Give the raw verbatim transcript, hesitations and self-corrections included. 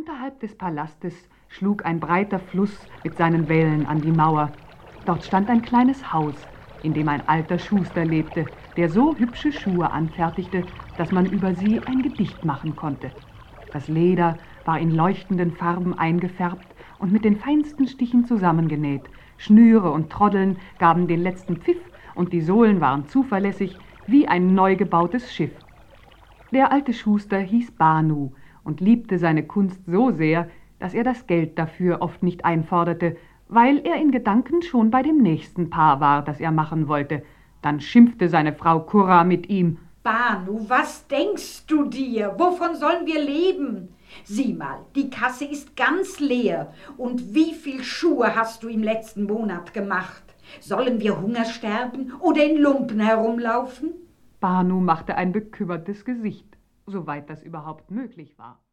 Unterhalb des Palastes schlug ein breiter Fluss mit seinen Wellen an die Mauer. Dort stand ein kleines Haus, in dem ein alter Schuster lebte, der so hübsche Schuhe anfertigte, dass man über sie ein Gedicht machen konnte. Das Leder war in leuchtenden Farben eingefärbt und mit den feinsten Stichen zusammengenäht. Schnüre und Troddeln gaben den letzten Pfiff und die Sohlen waren zuverlässig wie ein neu gebautes Schiff. Der alte Schuster hieß Banu und liebte seine Kunst so sehr, dass er das Geld dafür oft nicht einforderte, weil er in Gedanken schon bei dem nächsten Paar war, das er machen wollte. Dann schimpfte seine Frau Kurra mit ihm. Banu, was denkst du dir? Wovon sollen wir leben? Sieh mal, die Kasse ist ganz leer. Und wie viel Schuhe hast du im letzten Monat gemacht? Sollen wir Hunger sterben oder in Lumpen herumlaufen? Banu machte ein bekümmertes Gesicht, soweit das überhaupt möglich war.